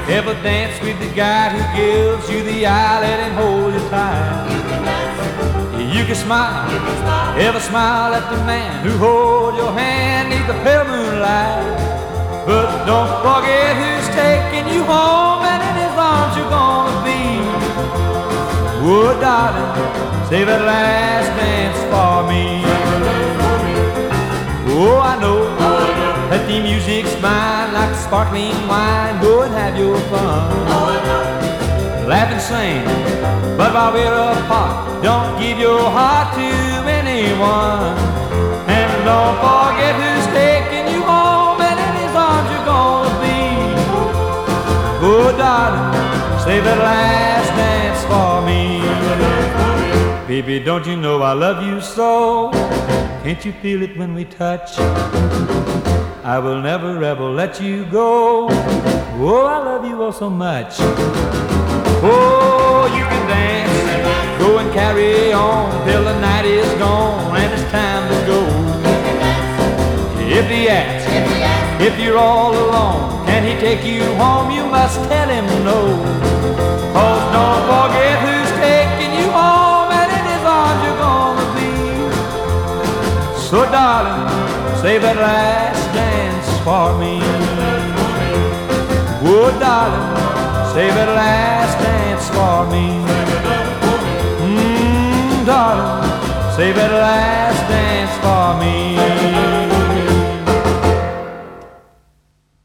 Ever dance with the guy who gives you the eye, let him hold you tight? You can smile, ever smile at the man who holds your hand neath the pale moonlight. But don't forget who's taking you home, and in his arms you're gonna be. Oh, darling, save that last dance for me. Oh, I know that the music's mine like sparkling wine. Go and have your fun. Laugh and sing, but while we're apart, don't give your heart to anyone. And don't forget who's taking you home, and in his arms you're gonna be. Oh, darling, save that last dance for me. Baby, don't you know I love you so? Can't you feel it when we touch? I will never ever let you go. Oh, I love you all so much. Oh, you can dance, go and carry on till the night is gone and it's time to go. If he asks, if you're all alone, can he take you home? You must tell him no. 'Cause don't forget who's taking you home, and in his arms you're gonna be. So darling, save that last dance for me. Oh, darling, save that last dance for me. Darling, save that last